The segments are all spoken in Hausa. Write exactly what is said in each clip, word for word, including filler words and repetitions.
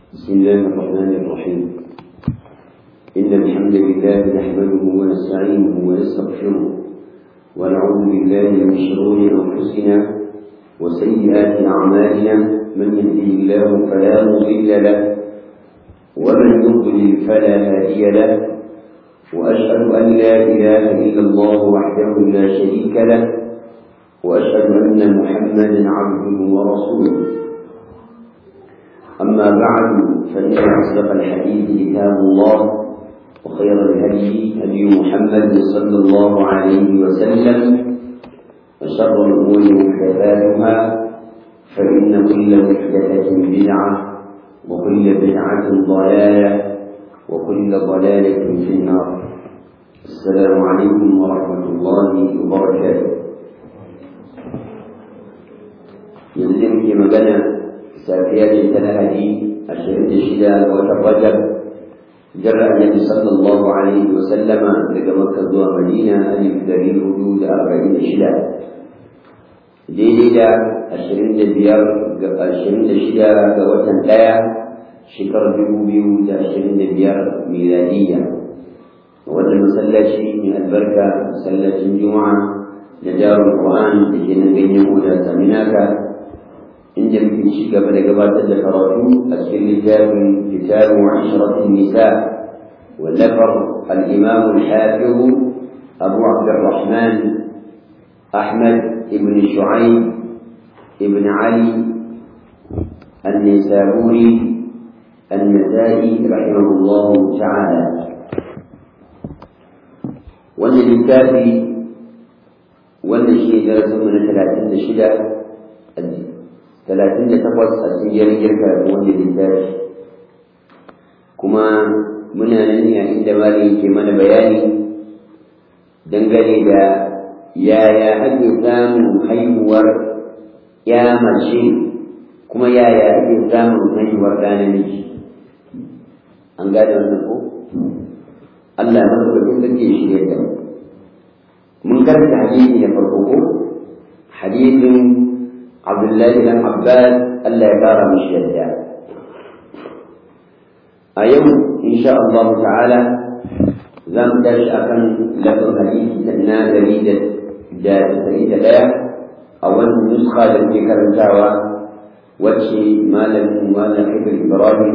بسم الله الرحمن الرحيم. إن الحمد لله نحمده ونستعينه ونستغفره ونعوذ بالله من شرور أنفسنا وسيئات أعمالنا، من يهده الله فلا مضل له ومن يضلل فلا هادي له، وأشهد أن لا إله إلا الله وحده لا شريك له، وأشهد أن محمدا عبده ورسوله. أما بعد، فإن أصدق الحديث كتاب الله، وخير الهدي هدي محمد صلى الله عليه وسلم، وشر الأمور محدثاتها، فإن كل محدثة بدعة، وكل بدعة ضلالة، وكل ضلالة في النار. السلام عليكم ورحمة الله وبركاته. يلزم في مجانا سافيات التلاهدي الشهيد الشداد وترجب جرى النبي صلى الله عليه وسلم لقى مكة ومدينة ألف دليل حدود أربعين شداد ليلة الشهيد الديار الشهيد الشداد وتنتهي شكر بيوبيو الشهيد الديار ميلادية، وهذا المسلسل من البركة مسلسل الجمعة لدار القرآن لكي نبينه لسمناك إن في شيء قبل قبل ذكرته أسئلة كتاب كتاب عشرة النساء، واللفظ الإمام الحافظ أبو عبد الرحمن أحمد بن شعيب بن علي النسابوري النسائي رحمه الله تعالى. والذي كافي والذي درس من ثلاثين شدة ثلاثين تقوس السجل يركب وجه الإنتاج، كما منا نني عند مالي كمان بياني دنجلي دا يا يا أجزام خيور يا ماشي، كما يا يا أجزام خيور كان نجي أنقاد منكو الله منكو تنتهي شيء ده منكر حديث يفرقه حديث عبد الله بن عباس ألا يدار مش يدعي. أيوم إن شاء الله تعالى زم درش أكن لكم حديث سنة جديدة جاءت سعيدة لا أول نسخة التي كرمتها وشي ما لم ما لم حفظ إبراهيم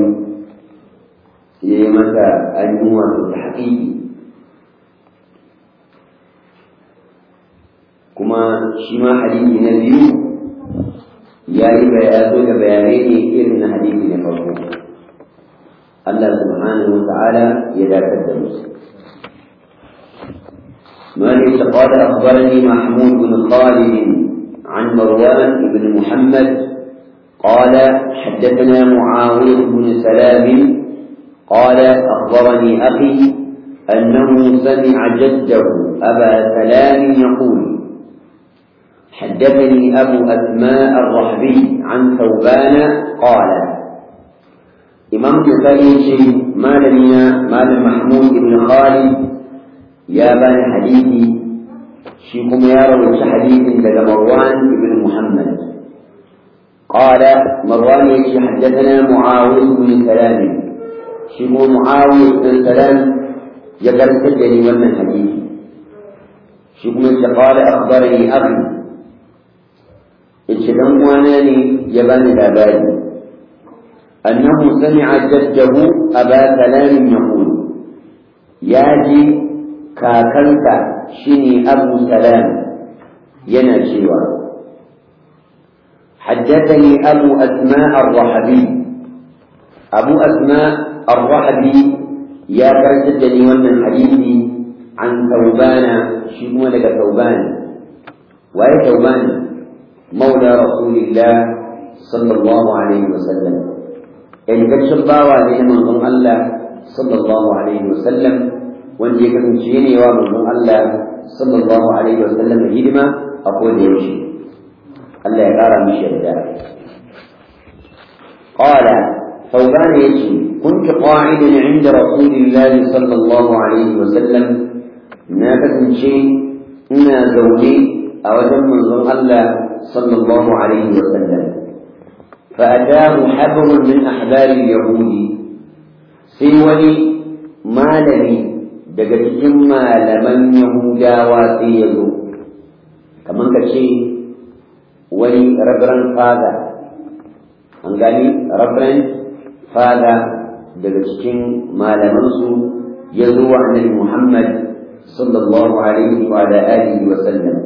يمتى أنه التحقيق، كما شما حديث نبيه yayi bayani da bayanai ne irin na hadisi na farko. Allah subhanahu wa ta'ala ya dakatar da mu. مالك قال أخبرني محمود بن خالد عن مروان بن محمد قال حدثنا معاوية بن سلام قال أخبرني أخي أنه سمع جده أبا سلام يقول حدثني أبو أسماء الرحبي عن ثوبان قال إمام البخاري ما لنا مال محمود بن خالد يا بني حديثي شيكم يا روي حديث لدى مروان بن محمد قال مروان يشي حدثنا معاوية بن سلام شيكم معاوية بن سلام يقرأ سجني ومن حديثي شيكم قال أخبرني أخي إيش دم واناني يبان الأباد أنه سمع جده أبا سلام يقول ياجي كاكلت شني أبو سلام ينشيوا حدثني أبو أسماء الرحبي أبو أسماء الرحبي يا كرسدني ومن حديثي عن ثوبان شنو لك ثوبان وأي ثوبان مولى رسول الله صلى الله عليه وسلم، إن كشف باوا من الله صلى الله عليه وسلم، وأن يكون شيني ومن الله صلى الله عليه وسلم هدمة أقول يمشي الله يقرأ مش يدعي. قال ثوبان يجي كنت قاعدا عند رسول الله صلى الله عليه وسلم نافذ شيء إنا زوجي أو من الله صلى الله عليه وسلم فأتاه حبر من أحبار اليهود سيولي مالني دقت جمع لمن يهودا وسيزو كمان كشي ولي ربران فاذا أنقالي ربران فاذا دقت جمع لمنسو يزو عن محمد صلى الله عليه وعلى آله وسلم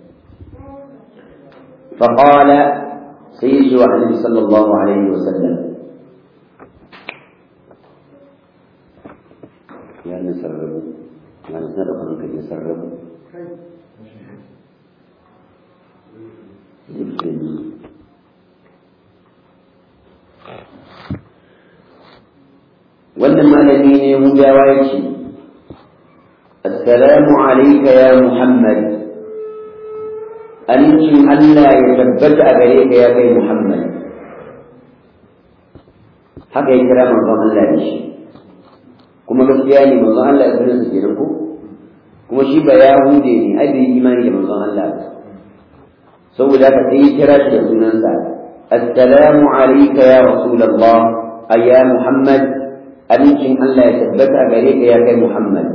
فقال سيجوا عن النبي صلى الله عليه وسلم يا نسربوا يا نسربوا أنك نسربوا ولما الذين يمجاويتي السلام عليك يا محمد أنتم ألا يثبت أبريك يا بي محمد حق إكرام الله الله بشي كما قصياني من الله الله أبنى سجنكم كما شيبا يهوديني أبي إيماني من الله الله سوى ذلك سيكراش لسنان السلام عليك يا رسول الله أي يا محمد أنتم ألا يثبت أبريك يا بي محمد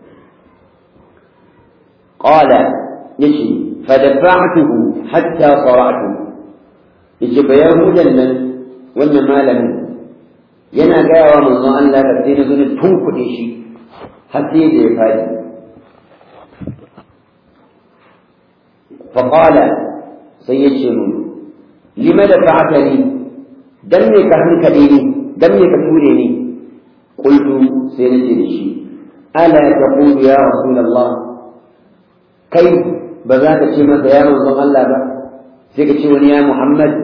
قال يشي فدفعته حتى صرعته يجب يهودا من وإن ما لم ينا جاء من الله أن لا تبدين ذن تنك شيء حتى يجي فادي فقال سيشم لما دفعتني دمك هنك ديني دمك توليني قلت سينجي الشيء ألا تقول يا رسول الله كيف بذاك الشيء ما يا من الله با سيك شيء يا محمد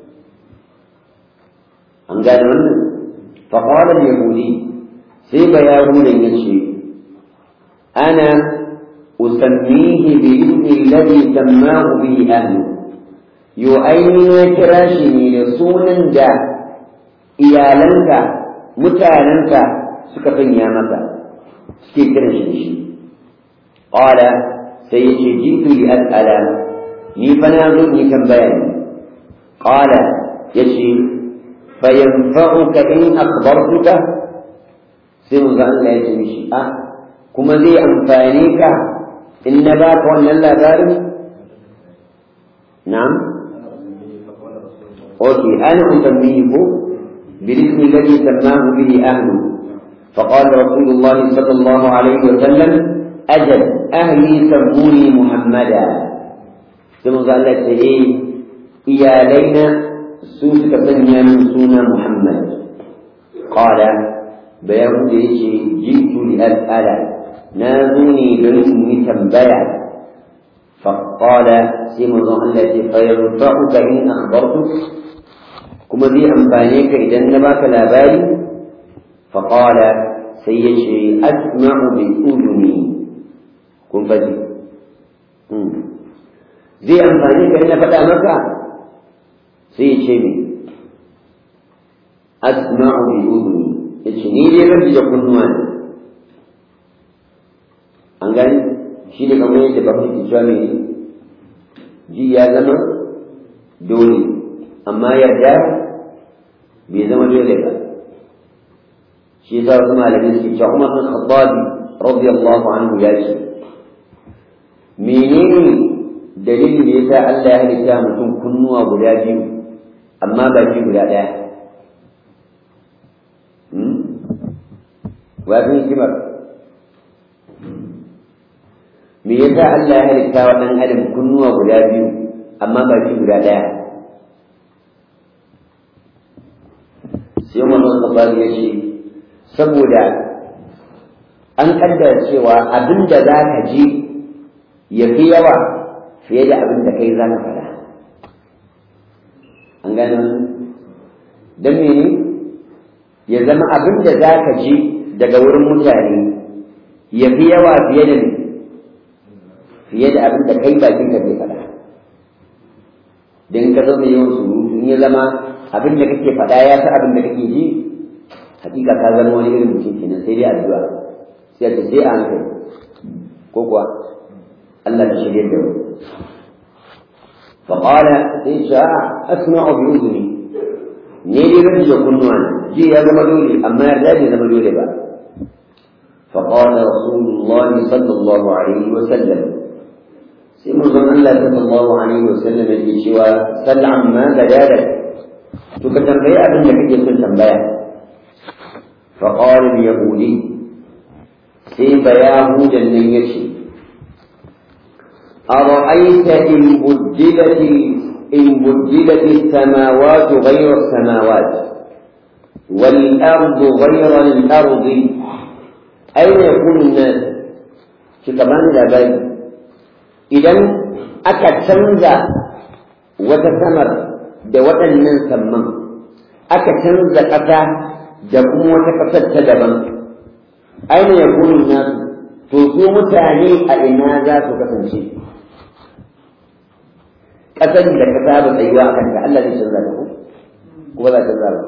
أن قال من فقال اليهودي سيب يهودي يشي أنا أسميه باسم الذي سماه به أهله يؤين كراشني لصونا دا إيالنك متالنك سكفن يا مكة سكي كراشني قال سيجي جئت لأسأل لي فنازلني كم بيان قال يشي فينفعك إن أخبرتك سيوزع الله يشي أه كما ذي أنفانيك إن نبات وأن الله بارم نعم أوكي أنا أسميه بالاسم الذي سماه به أهله فقال رسول الله صلى الله عليه وسلم أجل أهلي سموني محمدا ثم قال لك إيه إيا لينا سوسك سنيا من سونا محمد قال بيهود إيشي جئت لأسأل نازوني لنسمي تنبيع فقال سيما قال لك فينفعك إن أخبرتك كما ذي أنفانيك إذا نباك لا بالي فقال سيشي أسمع بأذني kun faɗi zai amfani ka ina faɗa maka sai ya ce min asma'u bi udhuni yace ni dai zan ji da kunnuwa ne an gani shi da kamar yadda ba ku cewa me ji ya zama dole amma yarda bai zama dole ba shi yasa wasu malamai suke cewa Umar bin Khattab radiyallahu anhu ya ce menene dalilin da yasa Allah ya halitta mutum kunnuwa guda biyu amma baki guda ɗaya hmm wazin hikimar me yasa Allah ya halitta wa ɗan adam kunnuwa guda biyu amma baki guda ɗaya sai Umar bin ya ce saboda an kaddara cewa abinda za ka ji ya fi yawa fiye da abin da kai za ka faɗa an gane don mene ya zama abin da za ka ji daga wurin mutane ya fi yawa fiye da fiye da abin da kai bakin ka zai faɗa don ka zama yawan surutu in ya zama abin da kake faɗa ya fi abin da kake ji hakika ka zama wani irin mutum kenan sai dai addu'a sai ta sai a hankali ko kuwa Allah ta shirye da mu فقال إن شاء أسمع بأذني ne dai zan ji kunnuwa na ji ya zama dole amma yarda bai zama dole ba فقال رسول الله صلى الله عليه وسلم سيمزون الله صلى الله عليه وسلم يجيشوا سل عما بدالك تكتنبيا ابن لك يكون تنبيا فقال اليهودي سيب يهودا يشي أرأيت إن بدلت إن بدلت السماوات غير السماوات والأرض غير الأرض أين يكون الناس؟ كمان لا بد إذن أكد تنزع وتثمر دوة من ثمم أكد تنزع قطع دقوم وتكفت تدبا أين يكون الناس؟ تصوم تاني أئناذا تكفنشي قتل لكتاب الأيواء كانت الذي تنزع له ولا تنزع له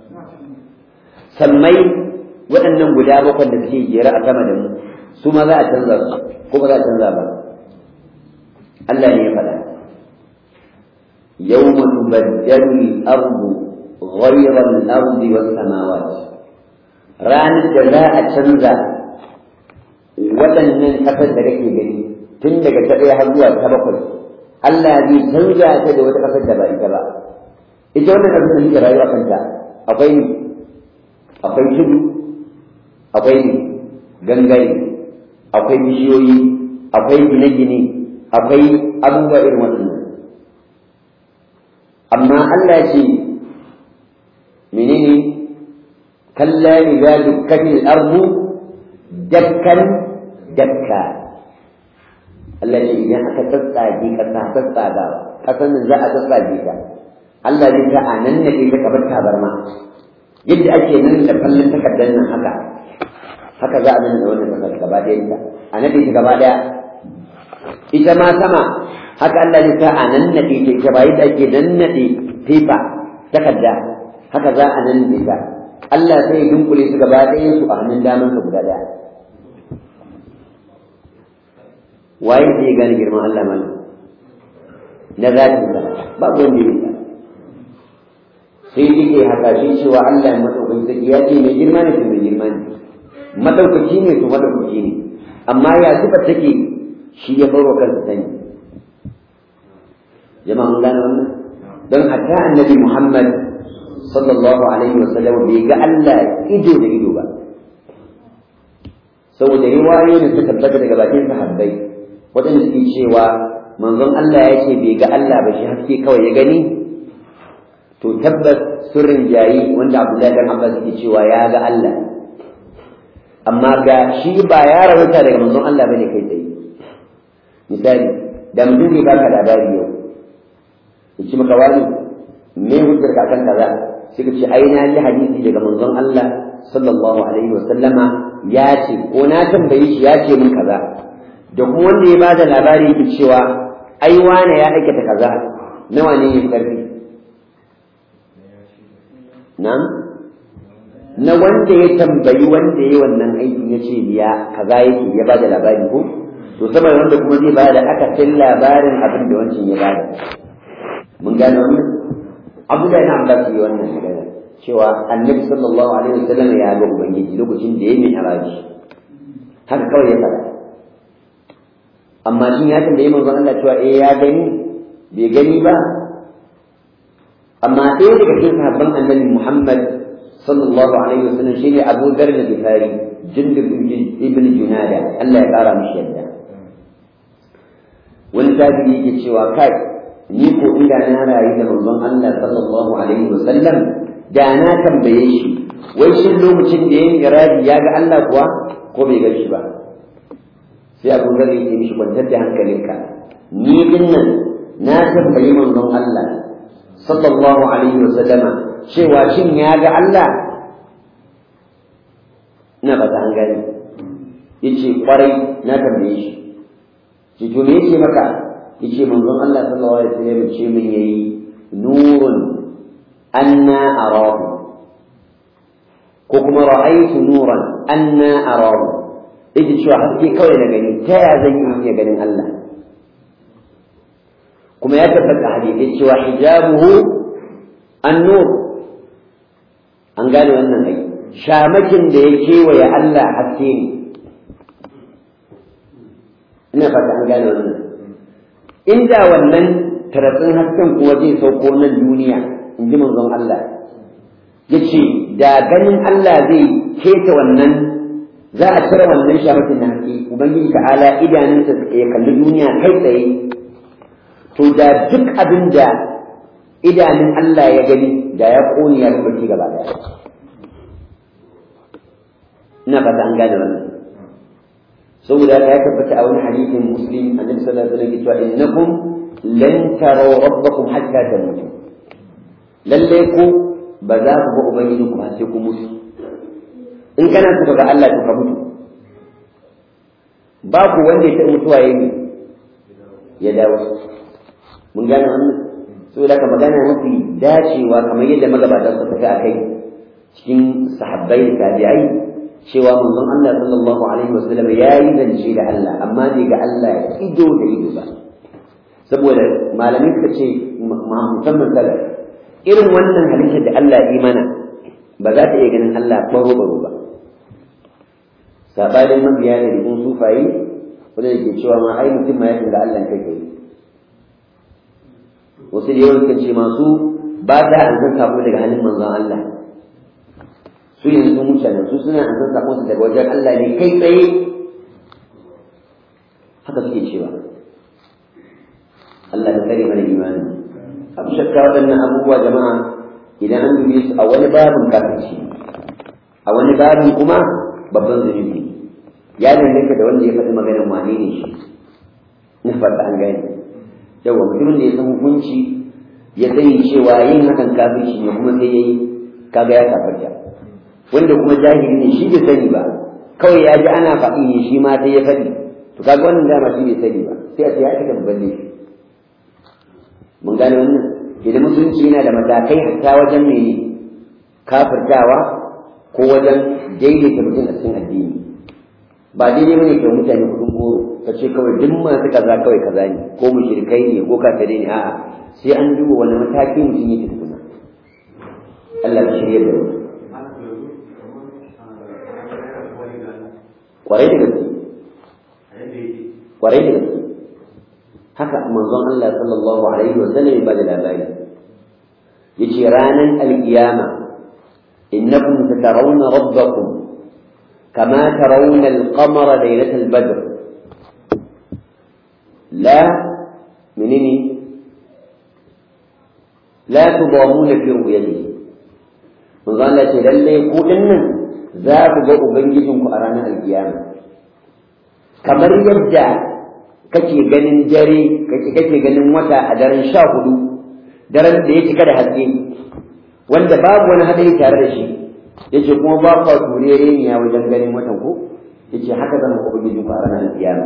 سميت waɗannan guda bakwai da suke jera a sama da mu su ma za a canza su ko ba za a canza ba Allah ne ya faɗa yawma tubaddalu al-ardu ghayra al-ardi was-samawati ranar da za a canza waɗannan ƙasar da kake gani tun daga ta ɗaya har zuwa ta bakwai Allah zai canza ta da wata ƙasar da ba ita ba ita wannan ƙasar da muke rayuwa kanta akwai akwai tudu akwai gangare akwai bishiyoyi akwai gine-gine akwai abubuwa irin waɗannan amma Allah ya ce menene kalla idza dukkatil ardu dakkan dakka Allah ya ce idan aka tsatsage kasa tsatsaga kasan za a tsatsage ta Allah zai ta anan ne ke kamar tabarma yadda ake nan da kallon takardar nan haka haka za a nuna wannan kasar gaba ɗayanta a nade ta gaba ɗaya ita ma sama haka Allah ya sa a nan nade ta ita ba yadda ake nan nade fefa takarda haka za a nan nade ta Allah sai ya dunkule su gaba ɗayan su a hannun daman sa guda ɗaya waye zai gane girman Allah mana na zatin sa babu wanda ya yi sai yake haka shi cewa Allah ya madaukakin sarki ya ce mai girma ne mai girma ne madaukaki ne to madaukaki ne amma ya sifar take shi ya baro kansa sani jama'a mun gane wannan don hatta annabi Muhammad sallallahu alaihi wasallam bai ga Allah ido da ido ba saboda riwayoyin da suka tabbata daga bakin sahabbai wadanda suke cewa manzon Allah ya ce bai ga Allah ba shi haske kawai ya gani to tabbas sirrin jayi wanda Abdullahi dan Abbas yake cewa ya ga Allah amma ga shi ba ya rawaita daga manzon Allah bane kai tsaye misali da mutum zai baka labari yau yace maka wani me hujjar ka kan kaza sai ka ce ai na ji hadisi daga manzon Allah sallallahu alaihi wa sallama ya ce ko na tambaye shi ya ce min kaza da kuma wanda ya bada labari yake cewa ai wani ya aikata kaza nawa ne ya karfi nan na wanda ya tambayi wanda ya yi wannan aikin ya ce biya kaza yake ya bada labari ko to saboda wanda kuma zai bada akasin labarin abin da wancan ya bada mun gane wannan Abdullahi na Abbas yi wannan magana cewa Annabi sallallahu alaihi wasallam ya ga ubangiji lokacin da ya yi mi'raji haka kawai ya faɗa amma shin ya tambaye manzon Allah cewa eh ya gani bai gani ba amma ɗaya daga cikin sahabban Annabi Muhammad sallallahu alaihi wasallam shine Abu Dharr al-Ghifari Jundub ibn Junada Allah ya kara mishi yadda wani tabi'i yake cewa kai ni ko inda na rayu da manzon Allah sallallahu alaihi wasallam da na tambaye shi wai shin lokacin da yayin iradi ya ga Allah kuwa ko bai ga shi ba sai Abu Dharr yake mishi kwantar da hankalinka ni dinnan na tambayi manzon Allah sallallahu alaihi wasallama cewa shin ya ga Allah na ba ta an gani yace kwarai na tambaye shi ki to me yake maka yace manzon Allah sallallahu alaihi wasallam ce min yayi nurun anna arahu ko kuma ra'aytu nuran anna arahu yace cewa haske kawai na gani ta ya zan yi ganin Allah kuma ya tabbata hadisi cewa hijabuhu an-nur gane wannan ai shamakin da ya kewaye Allah haske ne ina fata an gane wannan inda wannan taratsin hasken kuwa zai sauko nan duniya in ji manzon Allah ya ce da ganin Allah zai keta wannan za a cire wannan shamakin na haske ubangiji ta'ala idanunsa ya kalli duniya kai tsaye to da duk abin da idanun Allah ya gani da ya ƙone ya rubuce gaba daya ina fata an gane wannan saboda haka ya tabbata a wani hadisin muslim annabi sallallahu alaihi wasallam ya ce innakum lan taraw rabbakum hatta tamutu lalle ku ba za ku ga ubangiji ku har sai ku mutu in kana so ga Allah to ka mutu ba ku wanda ya taɓa mutuwa yayi ya dawo mun gane wannan saboda haka magana mafi dacewa kamar yadda magabatan suka tafi akai cikin sahabbai da tabi'ai cewa manzon Allah sallallahu alaihi wasallam ya yi zance da Allah amma bai ga Allah ido da ido ba saboda malamai suka ce musamman salaf irin wannan halittar da Allah yi mana ba za ta iya ganin Allah baro baro ba sabanin mabiya da rikun sufayi wanda ke cewa ma ai mutum ma ya ga Allah kai kai wasu da yawan kan ce masu ba ta an san sako daga hannun manzon Allah su yanzu sun wuce nan su suna an san sakon su daga wajen Allah ne kai tsaye haka suke cewa Allah ta tsare mana imani abu shakka waɗannan abubuwa jama'a idan an dubi su a wani babin kafirci a wani babin kuma babban zunubi ya danganta da wanda ya faɗi maganar wane ne shi na fata an gane yawa mutumin da ya san hukunci ya sani cewa yin hakan kafirci ne kuma sai ya yi kaga ya kafirta wanda kuma jahili ne shi bai sani ba kawai ya ji ana faɗi ne shi ma sai ya faɗi to kaga wannan dama shi bai sani ba sai a ce ya kika babban laifi mun gane wannan idan musulunci yana da matakai hatta wajen mene kafirtawa ko wajen daidaita mutum a cikin addini ba daidai bane kai mutane kudin goro ka ce kawai duk masu kaza kawai kaza ne ko mushrikai ne ko kafirai ne a'a sai an duba wani mataki mutum yake tukuna Allah ya shirye da mu kwarai da gaske kwarai da gaske haka manzon Allah sallallahu alaihi wa sallam ya bada labari yace ranan alkiyama innakum tatarawna rabbakum kama tarawna al-qamara laylat al-badr la minni la tudamuna fi ru'yatihi manzon Allah ce lalle ku dinnan za ku ga ubangijinku a ranar alkiyama kamar yadda kake ganin dare kake kake ganin wata a daren sha hudu daren da ya cika da haske wanda babu wani hadari tare da shi yace kuma ba ku turere ne ya wajen ganin watan ko yace haka zan ku ubangiji ku a ranar kiyama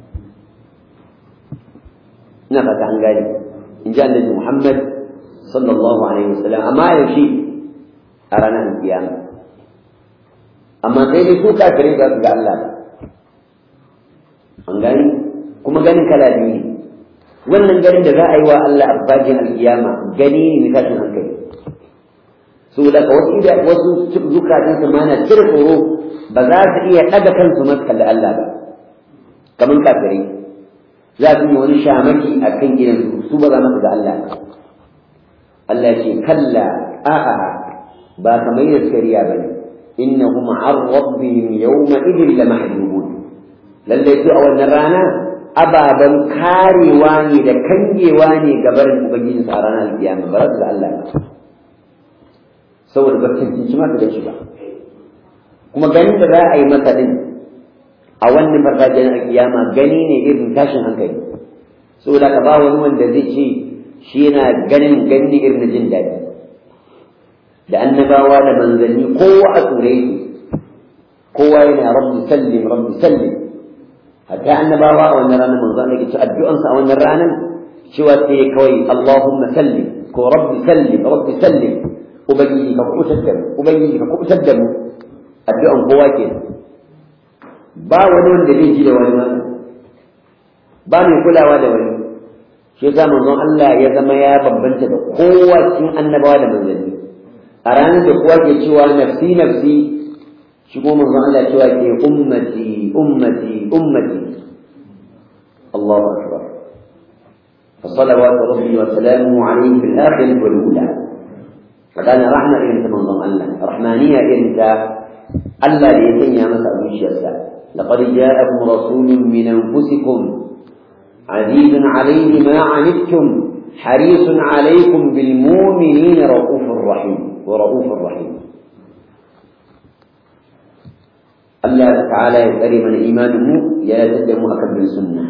ina fata an gane in ji annabi Muhammad sallallahu alaihi wasallam amma yaushe a ranar kiyama amma sai dai su kafirai za su ga Allah an gani kuma ganin kala biyu ne wannan ganin da za a yi wa Allah a bajin alkiyama gani ne na tashin hankali su daga wasu ida wasu zukatan su mana cire tsoro ba za su iya ɗaga kansu masu kalli Allah ba kamar kafirai za su yi wani shamaki a kan gidansu su ba za masu ga Allah ba Allah ce kalla a'a ba kamar yadda suka riya ba ne innahum an rabbihim yawma idin lamahjubun lalle su a wannan rana ababen karewa ne da kangewa ne ga barin ubangiji sa ranar alkiyama ba za su ga Allah ba saboda ba cancanci ma da shi ba kuma ganin da za a yi masa din a wannan farfajiyar alkiyama gani ne irin tashin hankali saboda ka ba wani wanda zai ce shi yana ganin gani irin jin daɗi da annabawa da manzanni kowa a tsure yake kowa yana rabbi sallim rabbi sallim hatta annabawa a wannan ranar manzo Allah yake addu'ansa a wannan ranar cewa sai kawai Allahumma sallim ko rabbi sallim rabbi sallim ubangiji ka kubutar da mu ubangiji ka kubutar da mu addu'an kowa ke ba wani wanda zai ji da wani wannan ba mai kulawa da wani shi yasa manzon Allah ya zama ya bambanta da kowa cikin annabawa da manzanni a a ranar da kowa ke cewa nafsi nafsi shi kuma manzon Allah cewa ke ummati ummati ummati Allahu akbar fa salawatu rabbi wa salamuhu alayhi fil akhirati wal ula fadana rahma irin ta manzon Allah rahmaniya irin ta Allah da ya sanya masa zuciyarsa laqad ja'akum rasulun min anfusikum azizun alayhi ma 'anittum harisun alaykum bil mu'minina ra'ufur rahim wa ra'ufur rahim Allah ta'ala ya tsare mana imaninmu ya yarda mu akan bin sunna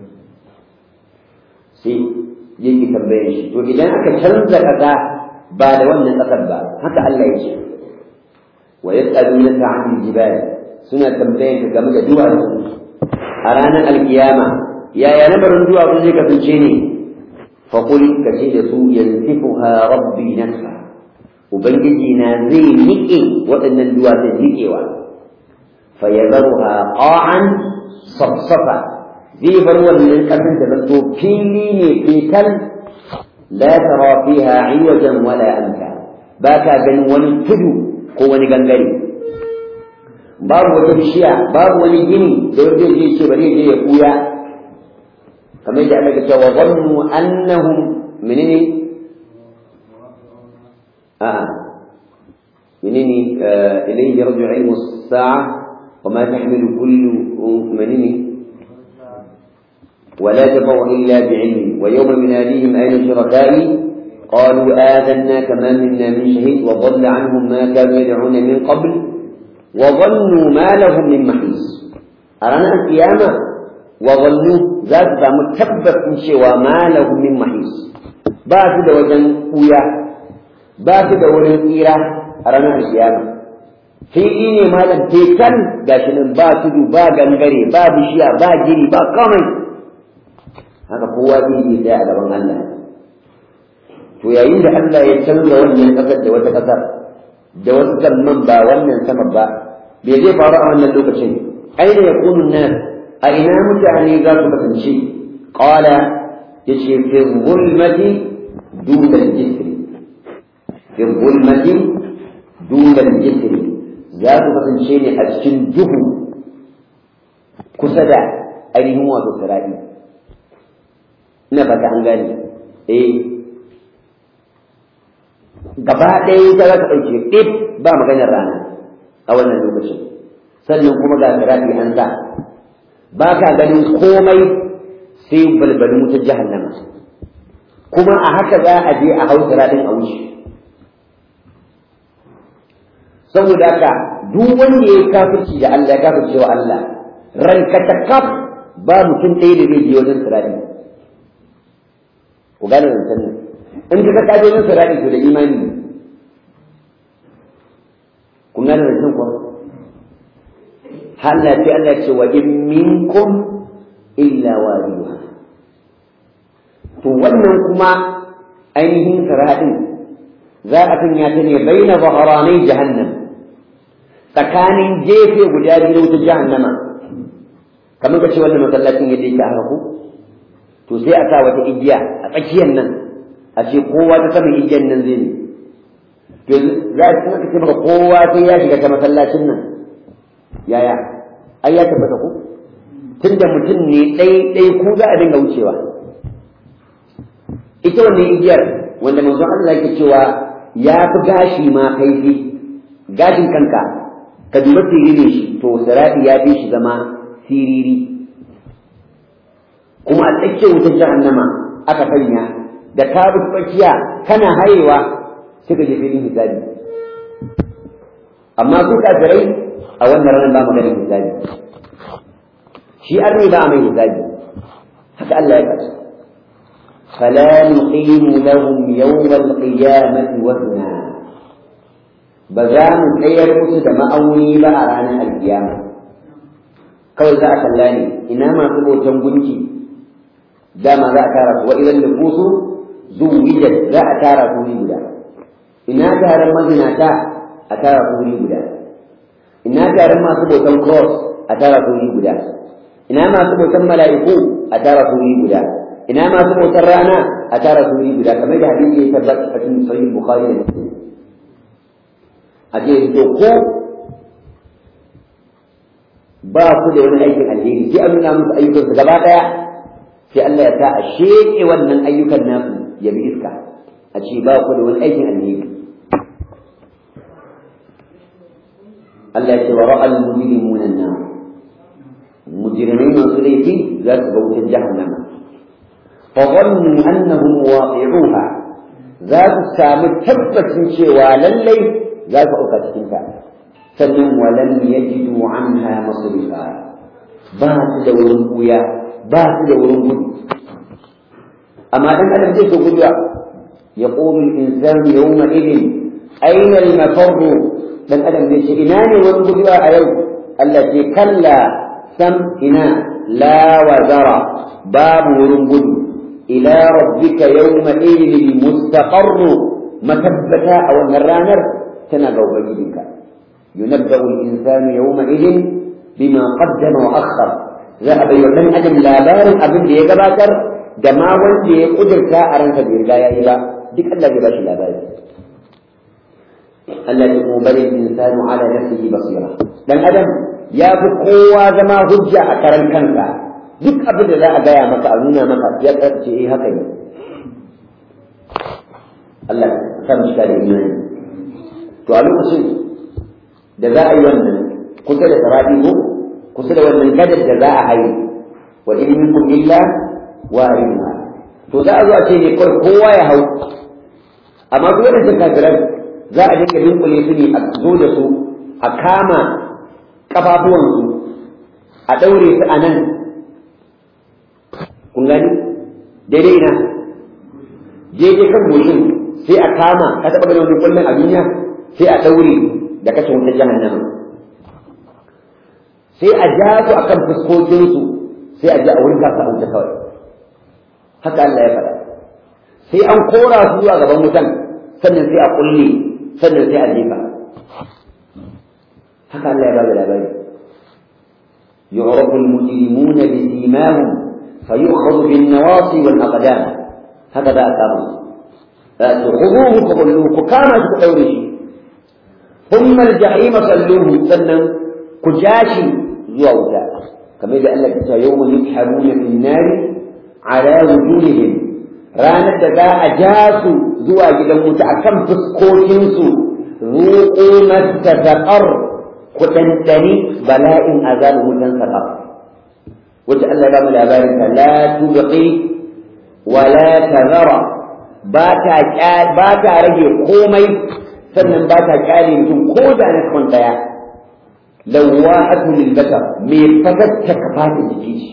sai yake tambaye shi to idan aka canza kaza ba da wannan kasar ba haka Allah ya ce wa yas'alunaka 'anil jibal suna tambayen ka game da duwatsu a ranar alkiyama yaya lamarin duwatsu zai kasance ne fa qul ka ce da su yansifuha rabbi nasfa ubangiji na zai nike waɗannan duwatsun nikewa فيذرها قاعا صفصفا ذي بروا من قبل تبدو فيني في كل لا ترى فيها عوجا ولا أمتا باكا بن ونتدو هو نغنغري باب وتبشيا باب ونجني دور جي شبري جي يقويا كما يجعل لك وظنوا أنهم منني آه منني آه إليه يرجع علم الساعة وما تحمل كل منين ولا تضع إلا بعلم ويوم يناديهم أين شركائي قالوا آذناك ما منا من شهيد وضل عنهم ما كانوا يدعون من قبل وظنوا ما لهم من محيص أرانا القيامة وظنوا ذات متبت من شوى ما لهم من محيص باسد وجن قويا باسد وجن إيرا أرانا القيامة fili ne malam tekan gashi nan ba tudu ba gangare ba bishiya ba giri ba kamai haka kowa zai yi a gaban Allah to yayin da Allah ya canza wannan kasar da wata kasar da wasu samman ba wannan sama ba bai zai faru a wannan lokacin aina yakunu nas a ina mutane za su kasance qala yace fi zulmati dun al-jisri fi zulmati dun al-jisri za su kasance ne a cikin duhu kusa da ainihin wato sira'i ina fata an gane eh gaba ɗaya ta za ta ɗauke ɗif ba maganar rana a wannan lokacin sannan kuma ga sira'i an sa ba ka ganin komai sai balbalin wutar jahannama kuma a haka za a je a hau sira'in a wuce saboda haka duk wanda ya kafirci da Allah ya kafirce wa Allah ranka ta kaf ba mutum ɗaya da zai je wajen sirati ku gane zancen nan in ka ka je wajen sirati to da imani kun gane zancen kuwa Allah sai Allah ce wa in minkum illa wariduha to wannan kuma ainihin siratin za a sanya ta ne baina baharanai jahannam tsakanin gefe guda biyu ta jahannama kamar ka ce wannan masallacin yadda yake a haku to sai a sa wata igiya a tsakiyar nan a ce kowa ta sama igiyar nan zai ne to za a cikin ce maka kowa sai ya shiga ta masallacin nan yaya ai ya tabbata ku tunda mutum ne ɗai ɗai ku za a dinga wucewa ita wannan igiyar wanda manzo Allah yake cewa ya fi gashi ma kaifi gashin kanka ka duba siriri shi to sirati ya fi shi zama siriri kuma a tsakiyar wutar jahannama aka sanya da ka bi tsakiya kana hayewa sai ka je filin hisabi amma su kafirai a wannan ranar ba maganin hisabi shi an ba mai hisabi haka Allah ya kasu فلا نقيم لهم يوم القيامة وزنا بزام غير مسد مأوني بأرانا القيامة كوي ذا أكلاني إنما تبو تنبنتي دام ذا أكارت وإذا النفوس زوجت ذا أكارت لي إنا كار مدينة أكارت لي بدا إنا كار ما تبو تنكروس أكارت لي بدا إنما تبو تنملائكو أكارت لي بدا ina masu bautar rana a tara su wuri guda kamar da hadisi ya tabbata a cikin sahih bukhari da muslim a ce to ko ba ku da wani aikin alheri sai an nuna musu ayyukansu gaba ɗaya sai Allah ya sa a sheƙe wannan ayyukan nasu ya bi iska a ce ba ku da wani aikin alheri Allah ya ce wa ra'al mujrimuna an-nar mujrimai masu laifi za su ga wutar jahannama fa dhannu annahum waqi'uha za su samu tabbacin cewa lallai za su auka cikin ta sannan walam yajidu anha masrifa ba su da wurin buya ba su da wurin gudu amma dan adam zai so guduwa yaqulu al-insanu yawma idin ayna al-mafarru dan adam zai ce ina ne wurin guduwa a yau Allah ce kalla sam ina la wazara babu wurin gudu ila rabbika yawma idin al-mustaqarru matabbata a wannan ranar tana ga ubangijinka yunabbu al-insanu yawma idin bima qaddama wa akhkhar za a bai wannan adam labarin abin da ya gabatar da ma wanda ya kudurta a ranka bai riga yayi ba duk Allah ya bashi labari Allah ya kuma bari insanu ala nafsihi basira dan adam ya fi kowa zama hujja a karan kansa duk abin da za a gaya maka a nuna maka ya ce eh haka ne Allah ya san shi da imani to a lokacin da za a yi wannan kusa da sarabi ko kusa da wannan gadar da za a hayi wa in minkum illa waridha to za a zo a ce ne kawai kowa ya hau amma duk wanda kafiran za a dinga dinkule su ne a zo da su a kama kafafuwansu a daure su a nan kun gani daidai ina daidai kan goshin sai a kama ka taɓa ganin wani kullum a duniya sai a daure da kashe wutar jahannama sai a ja su a kan fuskokinsu sai a ja a wurin kasa a wuta kawai haka Allah ya faɗa sai an kora su zuwa gaban wutan sannan sai a kulle sannan sai a jefa haka Allah ya ba da labari yu'rafu al-mujrimuna bi simahum fayukhadhu bin nawasi wal aqdam haka da aka mu khuduhu faqulluhu ku kama shi ku daure shi thumma al-jahim salluhu sannan ku jashi zuwa wuta kamar da Allah ya ce yawma yuthabuna fin nari ala wujuhihim ranar da za a ja su zuwa gidan wuta akan fuskokinsu zuqu mastaqar ku dandani bala'in azabin wutan saqar wacce Allah ya ba mu labarin ta la tubqi wa la tazara ba ta ba ta rage komai sannan ba ta kyale mutum ko da na kan daya lawahatu lil bashar me fatatta kafatin jiki shi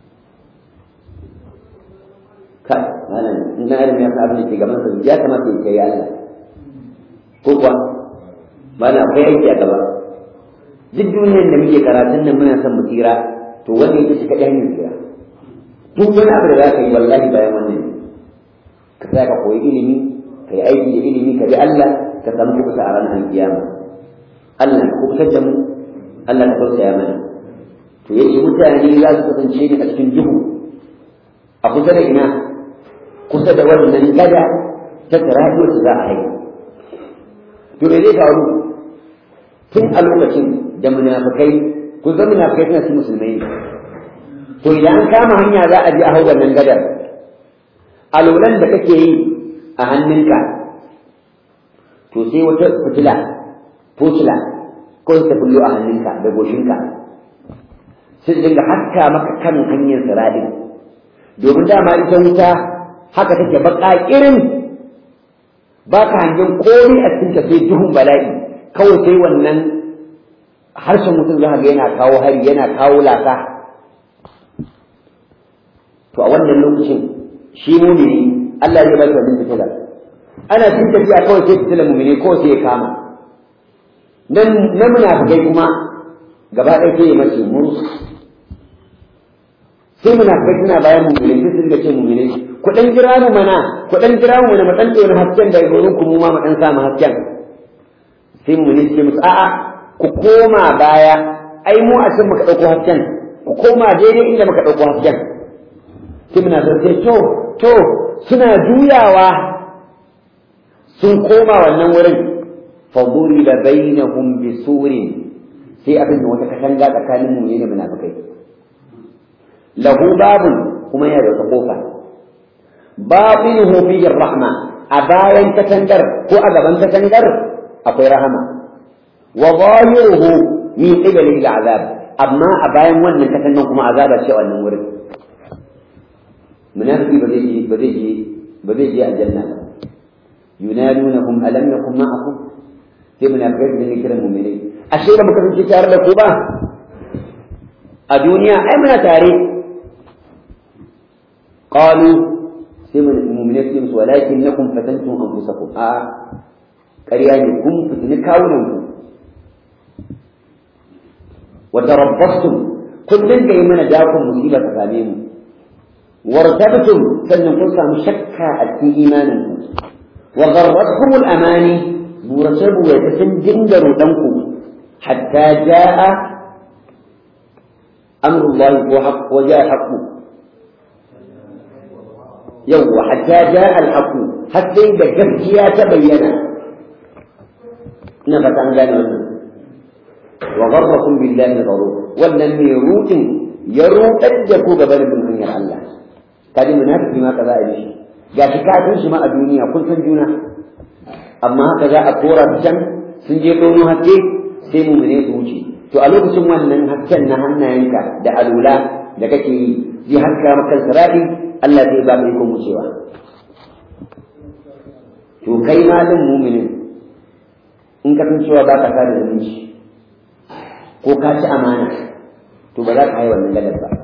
kai malam in na irin ya sa abin da ke gaban sa ya kamata ya kai Allah ko kuwa malam akwai aiki a gaba duk duniyar da muke karatun nan muna son mu tsira to wanda yake shi kaɗai hanyar tsira duk wani abu da za ka yi wallahi bayan wannan ka sa ka koyi ilimi ka yi aiki da ilimi ka bi Allah ka samu kuɓuta a ranar kiyama Allah ka kuɓutar da mu Allah ka tausaya mana to yace mutane za su kasance ne a cikin duhu a kusa da ina kusa da wannan gada ta tarabiyyar da za a haihu to me zai faru tun a lokacin da munafikai ku zama munafikai suna cikin musulmai ne to idan an kama hanya za a je a hau wannan gadar alolan da kake yi a hannunka to sai wata fitila fitila ko ta bullo a hannunka da goshinka sai dinga haska maka kan hanyar siradin domin dama ita wuta haka take baka irin ba ka hangen komai a cikin sai duhun bala'i kawai sai wannan harshen mutum za ga yana kawo hari yana kawo lasa to a wannan lokacin shi mumini Allah ya ba shi wannan fitila ana cikin tafiya kawai sai fitilar mumini kawai sai ya kama nan na munafikai kuma gaba ɗaya sai ya mace murus sai munafikai suna bayan mumini sai sun ce mumini ku dan jira mu mana ku dan jira mu mana mu dan tsoro hasken da gurin ku mu ma mu dan samu hasken sai mumini ce musu a'a ku koma baya ai mu a cikin muka dauko hasken ku koma daidai inda muka dauko hasken sai munafikai sai to to suna juyawa sun koma wannan wurin فضرب بينهم بسور sai abin da wata katanga tsakanin mu ne da munafikai lahu babun kuma yana da wata kofa batinuhu fihi rahma a bayan katangar ko a gaban katangar akwai rahama wa zahiruhu min qibali al'azab amma a bayan wannan katangar kuma azaba ce wannan wurin munafiki ba zai je ba zai je ba zai je aljanna ba yunadunahum alam yakum ma'akum sai munafikai da ne kiran mu'minai ashe da muka fice tare da ku ba a duniya ai muna tare qalu sai mu'minai sai musu walakinnakum fatantum anfusakum a ƙarya ne kun fitini kawunan ku wa tarabbastum kun dinga yi mana dakon musiba ta same mu wartabtum sannan kun samu shakka a cikin imanin ku wa gharratkum al-amani burasabu ya sun dinga rudanku hatta jaa amrullahi wa haqq wa jaa haqqu yawwa hatta jaa al-haqq hatta da gaskiya ta bayyana ina fata an gane wannan wa gharrakum billahi al-gharur wannan ne rutin ya rudar da ku gaban bin hanyar Allah kaji munafiki ma kaza a shi ga shi kafin shi ma a duniya kun san juna amma haka za a kora su can sun je ɗono haske sai mu ne su wuce to a lokacin wannan hasken na hannayenka da alula da kake yi zai haska maka sirati Allah zai ba ka ikon wucewa to kai malin muminin in ka san cewa ba ka sada zumunci ko ka ci amana to ba za ka haihu wannan gadar ba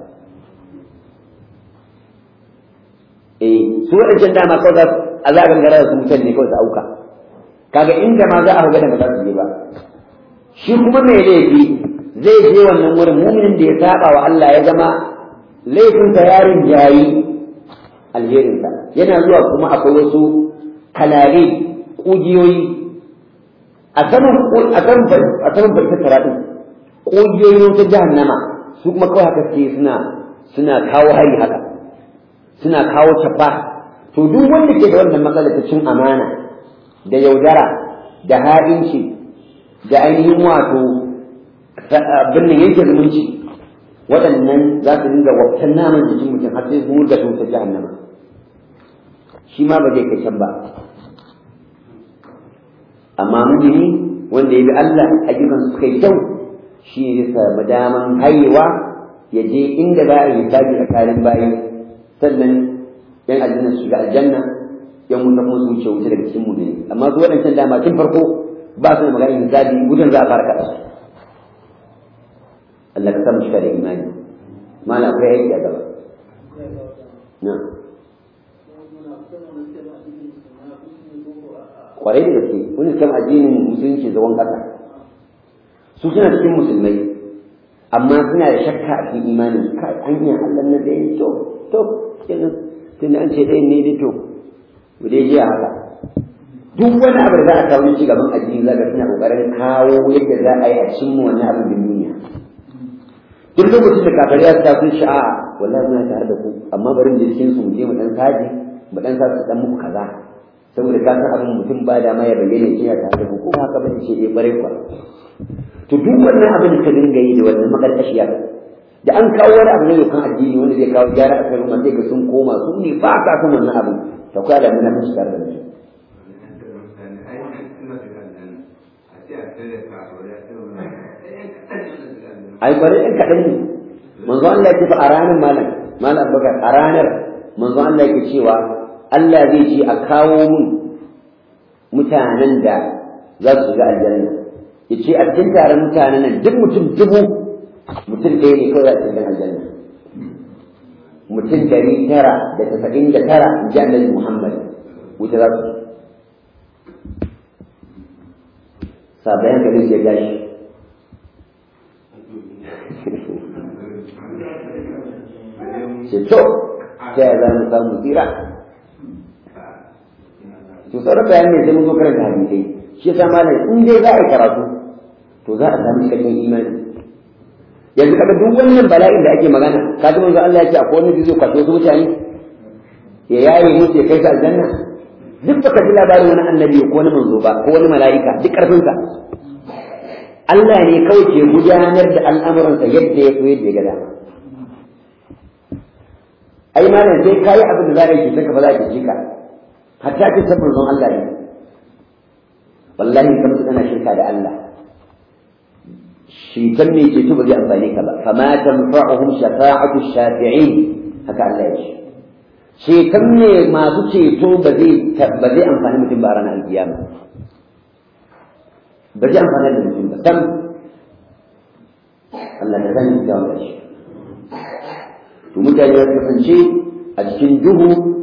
eh su wadancan dama kawai za a za a gangara da su wutan ne kawai su auka kaga inda ma za a ga da ba za su je ba shi kuma mai laifi zai je wannan wurin muminin da ya saba wa Allah ya zama laifinsa yarin jayi alherinsa yana zuwa kuma akwai wasu kalare kugiyoyi a saman a saman a saman barkatara din kugiyoyin ta jahannama su kuma kawai haka ce suna suna kawo hari haka suna kawo shafa to duk wanda ke da wannan matsalar ta cin amana da yaudara da ha'inci da ainihin wato birnin yanke zumunci waɗannan za su dinga wabtan naman jikin mutum har sai zuwa da su ta jahannama shi ma ba zai kai can ba amma mumini wanda ya bi Allah ayyukan su kai kyau shi ne zai samu daman haihuwa ya je inda za a yi hisabi a kayan bayi sannan yan aljanna su shiga aljanna yan wuta kuma su wuce wuce daga cikin mu ne amma su waɗancan dama tun farko ba su da maganin hisabi gudun za a fara kaɗa su Allah ka samu shiga da imani mana akwai aiki a gaba na kwarai da gaske wani kan addinin musulunci zagon ƙasa su suna cikin musulmai amma suna da shakka a cikin imanin kai an yi Allah na da yin to to kenan tunda an ce ɗayan ne dai to mu dai jiya haka duk wani abu da za a kawo ci gaban addini za ka suna ƙoƙarin kawo yadda za a yi a cimma wani abin da duniya duk lokacin da kafari ya sa sun sha'a wallahi muna tare da ku amma bari mu je cikin su mu je mu dan saji mu dan sa su dan muku kaza saboda ka san abin mutum ba da ma ya bayyana shi ya tare da ku ko haka bane ce eh bare ku to duk wannan abin da ka dinga yi da wannan makarkashiya da an kawo wani abu ne kan addini wanda zai kawo gyara a kan wanda ga sun koma su ne ba ka san wannan abin ta kwa da muna fushi tare da su ai bare in kadan ne manzo Allah ya ce a ranar malam malam Abubakar a ranar manzo Allah yake cewa Allah zai ce a kawo mun mutanen da za su shiga aljanna yace a cikin taron mutanen nan duk mutum dubu mutum ɗaya ne kawai a cikin aljanna mutum dari tara da tasa'in da tara in ji annabi Muhammad wuta za su sabayan gari ya gashi ce to ta yaya za mu samu tsira to sauran bayan ne sai mun zo karanta hadisai shi yasa malam in dai za a yi karatu to za a samu cikakken imani yanzu kaga duk wannan bala'in da ake magana ka ji manzo Allah ya ce akwai wani zai kwato su mutane ya yaye musu ya kai su aljanna duk baka ji labarin wani annabi ko wani manzo ba ko wani mala'ika duk ƙarfinsa Allah ne kawai ke gudanar da al'amuransa yadda ya so yadda ya ga dama ai malam sai kayi abin da za ka yi ka fa za ka ji ka hatta ki san manzon Allah ne wallahi kan kana shirka da Allah shi kan me ce to ba zai amfane ka ba fama tanfa'uhum shafa'atu shafi'in haka Allah ya ce shi kan me masu ceto ba zai ba zai amfani mutum ba ranar alkiyama ba zai amfani da mutum ba sam Allah ta sani da wannan shi to mutane ya kasance a cikin duhu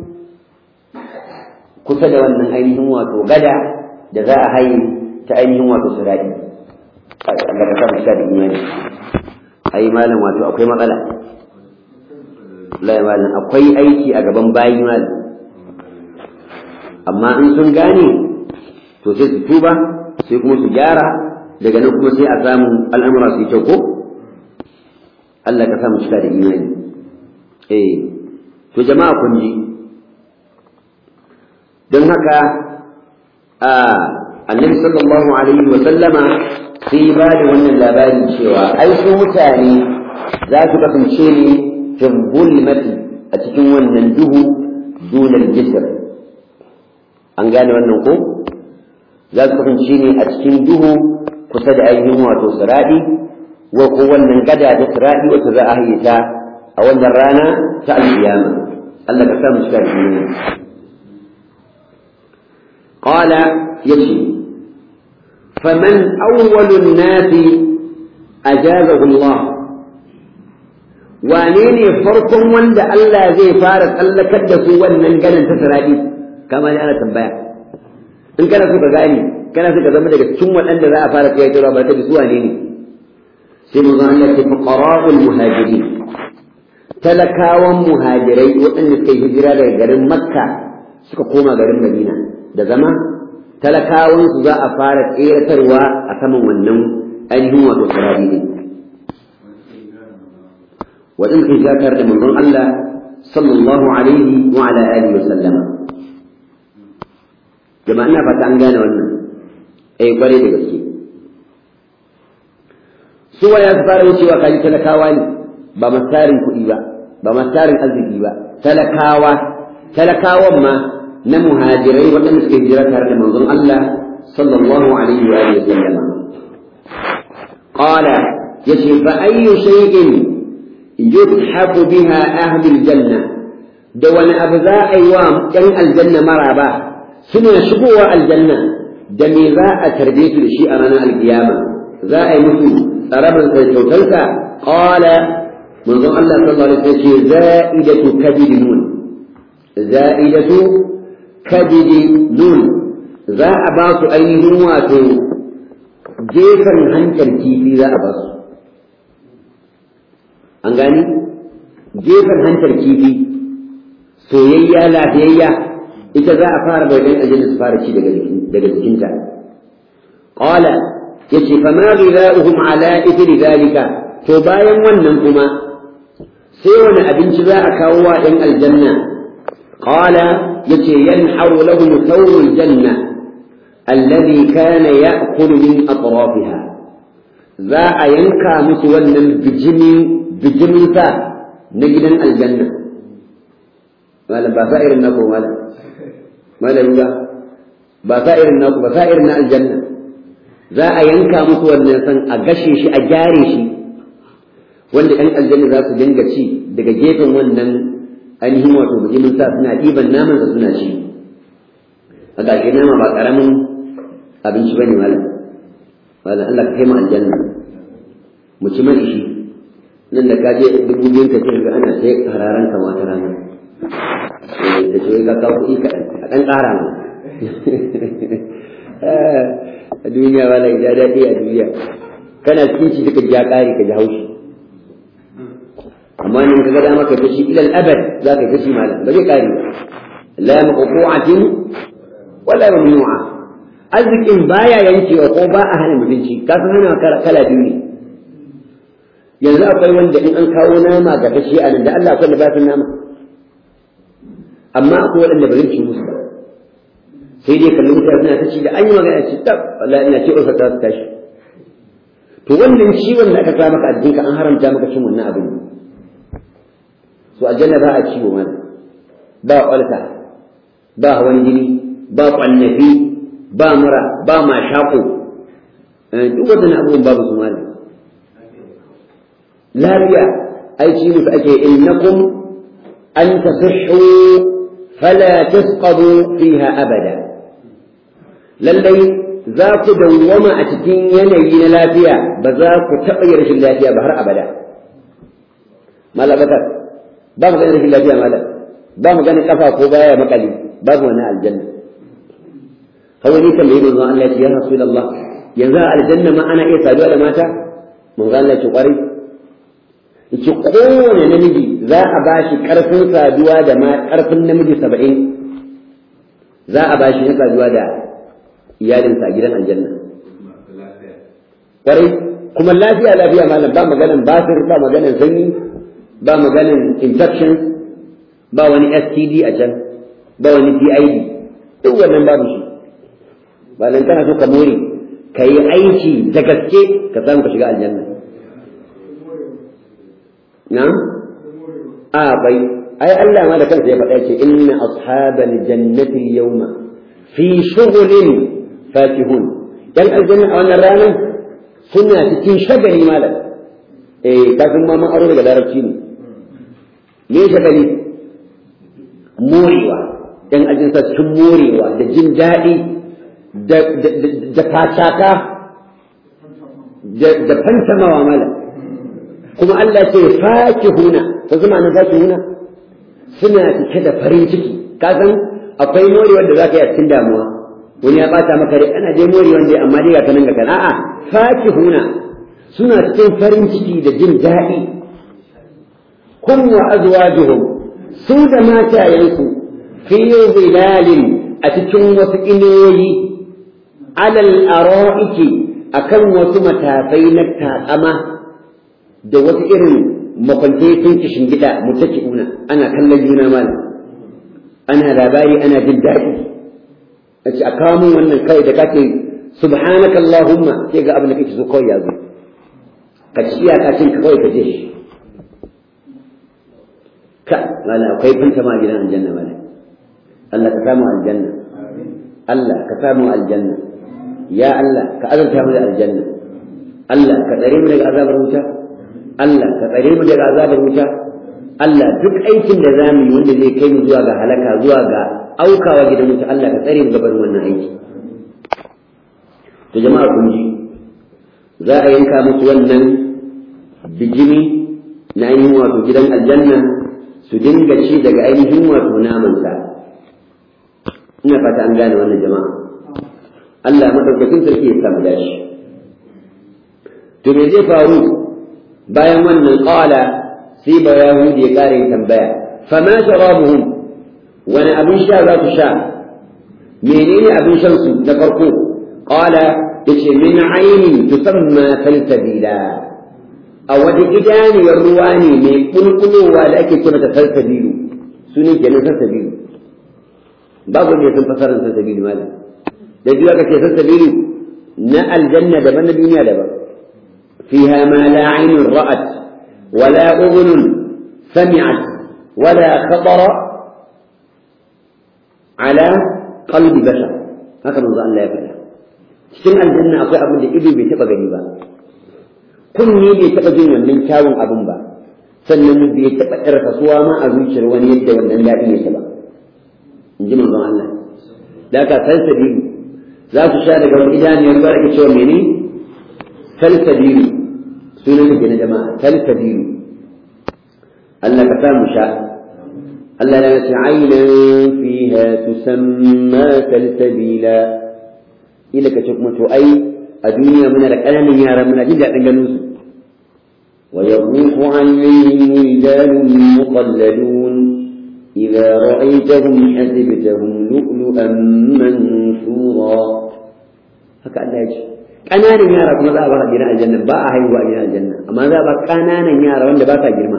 kusa da wannan ainihin wato gada da za a haye ta ainihin wato sirati Allah ka sa mu da imani ai malam wato akwai matsala wallahi malam akwai aiki a gaban bayi malam amma in sun gane to sai su tuba sai kuma su gyara daga nan kuma sai a samu al'amura su yi kyau ko Allah ka sa mu cika da imani eh to jama'a kun ji don haka a annabi sallallahu alaihi wa sallama sai ba da wannan labarin cewa ai su mutane za su kasance ne fi zulmati a cikin wannan duhu dunal jisr an gane wannan ko za su kasance ne a cikin duhu kusa da ainihin wato siradi wa ko wannan gada da siradi wata za a hayyata a wannan rana ta alkiyama Allah ka sa mu shiga cikin qala yace faman awwalun nasi ajazahu Allah wane ne farkon wanda Allah zai fara tsallakar da su wannan ganin ta siradi kamar ana tambaya in kana so ka gani kana so ka zama daga cikin waɗanda za a fara tsayarwa ba ta bi su wane ne sai mu zan Allah ce fuqara'ul muhajirin talakawan muhajirai waɗanda suka yi hijira daga garin makka suka koma garin madina da zama talakawansu za a fara tseratarwa a saman wannan ainihin wato sarari ne waɗanda suka jakar da manzon Allah sallallahu alaihi wa ala alihi wa sallama jama'a ina fata an gane wannan eh kware da gaske su waya su fara wucewa kaji talakawa ne ba masarin kuɗi ba ba masarin arziki ba talakawa talakawan ma na muhajirai waɗanda suka hijira tare da manzon Allah sallallahu alaihi wa alihi wasallam qala yace fa ayyu shay'in yuthafu biha ahli aljanna da wani abu za a yi wa ɗan aljanna maraba suna shigowa aljanna da me za a tarbe su da shi a ranar alkiyama za a yi musu tsarabar kyautarsa qala manzon Allah sallallahu alaihi wasallam ce za'idatu kabid nun za'idatu kabid nun za a ba su ainihin wato gefen hantar kifi za a ba su an gani gefen hantar kifi soyayya lafiyayya ita za a fara bayan ajin su fara ci daga daga jikinta qala yace fama ghidha'uhum ala ithri dhalika to bayan wannan kuma sai wani abinci za a kawo wa ɗan aljanna qala yace yanharu lahum thawrul janna alladhi kana ya'kulu min atrafiha za a yanka musu wannan bijimi bijiminsa na gidan aljanna malam ba sa irin nako malam malam ba ba sa irin nako ba sa irin na aljanna za a yanka musu wannan san a gashe shi a gyare shi wanda ɗan aljanna za su dinga ci daga gefen wannan ainihin wato bijimin sa suna ɗiban naman sa suna ci a ƙarshe nama ba ƙaramin abinci bane malam malam Allah ka kai mu aljanna mu ci mai shi nan da ka je dubu biyun ka ce ga ana sai hararan ka wata rana da ce ka kawo kuɗi kaɗan a ɗan ƙara mu a duniya wala ya daɗi a duniya kana cikin shi duka ja ƙari ka ji haushi amma in ka ga dama ka tashi ilal abad za ka tashi malam ba zai ƙari ba la maqtu'atin wala mamnu'a arzikin baya yankewa ko ba a hana mutunci ka san hana kala biyu ne yanzu akwai wanda in an kawo nama ga tashi a nan da Allah akwai da ba nama amma akwai waɗanda ba zai ci musu ba sai dai kallon mutane suna ta ci da an yi magana ci tab wallahi ina ce usa ta tashi to wannan ciwon da aka sa maka a jikinka an haramta maka cin wannan abin so aljanna ba a ciwo mana ba kwalta ba hawan jini ba kwallafi ba mura ba ma shako duk wadannan abubuwan babu su mana lafiya ai ci musu ake innakum an tasihhu fala tasqadu fiha abada lallai za ku dawwama a cikin yanayi na lafiya ba za ku taɓa yin rashin lafiya ba har abada malabata ba mu ganin rashin lafiya malam ba mu ganin kafa ko baya makali babu wani aljanna kawai ni kan da yi manzo Allah ya ce ya rasulullah yanzu a aljanna ma ana iya saduwa da mata manzo Allah ya ce kwarai yace kowane namiji za a bashi karfin saduwa da ma karfin namiji saba'in za a bashi na saduwa da iyalinsa a gidan aljanna kwarai kuma lafiya lafiya malam ba maganan basir ba maganan sanyi ba maganan infections ba wani S T D a can ba wani P I D duk wannan babu shi ba dan kana so ka more ka yi aiki da gaske ka samu ka shiga aljanna na a bai ai Allah ma da kansa ya faɗa ce inna ashabal jannati al-yawma fi shughulin fakihun dan aljanna a wannan ranar suna cikin shagali malam eh kafin ma mun aro daga larabci ne me shagali morewa dan aljanna cikin morewa da jin daɗi da da fataka da da fantamawa malam kuma Allah ce fakihuna ko zuma na fakihuna suna cike da farin ciki ka san akwai morewa da zaka yi a cikin damuwa wani ya bata maka rai ana dai morewa dai amma dai ga kanan ga kana a'a fakihuna suna cikin farin ciki da jin daɗi kun wa azwajuhum su da matayensu fi zilalin a cikin wasu inuwoyi alal ara'iki akan wasu matafai na takama da wasu irin makwantai sun kishin gida mutaki'una ana kallon juna mana ana labari ana jin daɗi a ce a kawo min wannan kawai da kake subhanaka allahumma sai ga abin da kake so kawai ya zo ka ciya ka cin ka kawai ka je shi ka wala akwai fanta ma gidan aljanna wala Allah ka samu aljanna Allah ka samu aljanna ya Allah ka azurta mu da aljanna Allah ka tsare mu daga azabar wuta Allah ka tsare mu daga azabar wuta Allah duk aikin da zamu yi wanda zai kai mu zuwa ga halaka zuwa ga aukawa gidan wuta Allah ka tsare mu gaban wannan aiki to jama'a kun ji za a yanka musu wannan bijimi na ainihin wato gidan aljanna su dinga ci daga ainihin wato namansa ina fata an gane wannan jama'a Allah madaukakin sarki ya samu dashi to me zai faru bayan wannan qala sai ba yahudi ya kare tambaya fama sharabuhum wani abin sha za su sha menene abin shan su na farko qala yace min ainin tusamma salsabila a wata idaniyar ruwa ne mai kulkulowa da ake ce mata salsabilu sunan kenan salsabilu babu ne sun fasarar salsabilu malam da biyu aka ce salsabilu na aljanna daban na duniya daban فيها ما لا عين رأت ولا أذن سمعت ولا خطر على قلب بشر هكذا نظام الله يفعل cikin aljanna akwai abin da ido bai taba gani ba kunne bai taba jin wannan kyawun abin ba sannan bai taba karkasuwa ma a zuciyar wani yadda wannan daɗi yake ba in ji manzon Allah da ka salsabilu za su sha daga wani idaniyar ba ake cewa mene salsabilu sunan da na jama'a salsabilu Allah ka samu sha Allah ya ce aynan fiha tusamma salsabila ila ka ce kuma to ai a duniya muna da ƙananan yara muna jin daɗin ganin su wa yaqufu alayhim wildanun muqalladun idza ra'aytahum hasibtahum lu'lu'an mansura haka Allah ya ce ƙananan yara kuma za a ba a gidan aljanna ba a haihuwa a gidan aljanna amma za a ba ƙananan yara wanda ba sa girma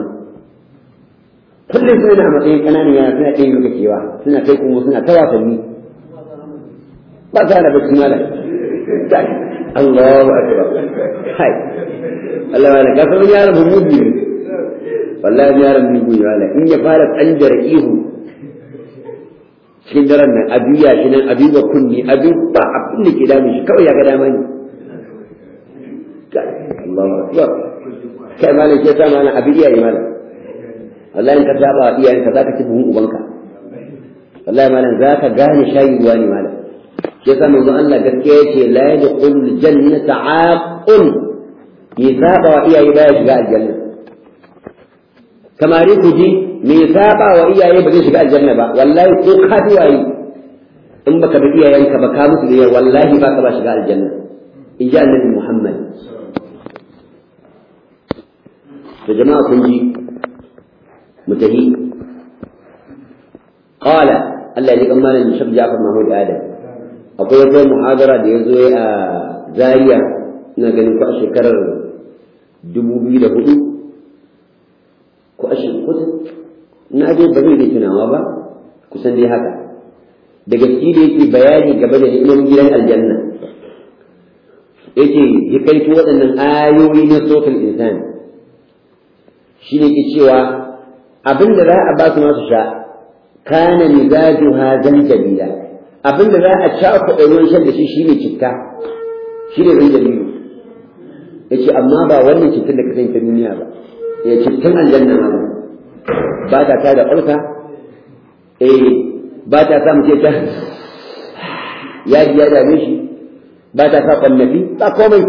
kullum suna a matsayin ƙananan yara suna ɗaya lokaci yawa suna kai kuma suna ta wasanni ba ta da bacci malam Allahu akbar hai Allah wala ka san yaron mu mu wallahi yaron mu mu wala in ya fara tsanjar ihu cikin daren nan abiya shi nan abi wa kunni abi ba abin da ke damu shi kawai ya ga dama ne Allahu akbar kai malam ke sa mana abi iyaye malam wallahi in ka saba iyayen ka zaka ci buhun ubanka wallahi malam zaka gane shayi ruwa ne malam ke sa manzo Allah gaskiya yace la yadkhulul jannata aqun ya saba wa iyaye baya shiga aljanna kamar ku ji me saba wa iyaye ba zai shiga aljanna ba wallahi ko ka duwaye in baka bi iyayenka ba ka musu ne wallahi ba ka ba shiga aljanna in ji annabi Muhammad to jama'a kun ji mutahi qala Allah ya kan malan Sheikh Ja'far Mahmud Adam akwai wata muhadara da yazo a Zaria ina ganin ko a shekarar dubu biyu da hudu ko a shekarar na je ba zai tunawa ba kusan dai haka da gaske da yake bayani game da ilimin gidan aljanna yake hikaitu waɗannan ayoyi na suratul insan shine ke cewa abinda za a ba su masu sha kana mizajuha zanjabila abinda za a sha ku ruwan shan da shi shine citta shine zanjabilu yace amma ba wannan cittan da ka sani ta duniya ba ya cittan aljanna ma ba ta ta da ƙarfa eh ba ta sa muke ta ya ji ya dame shi ba ta sa kwannafi ba komai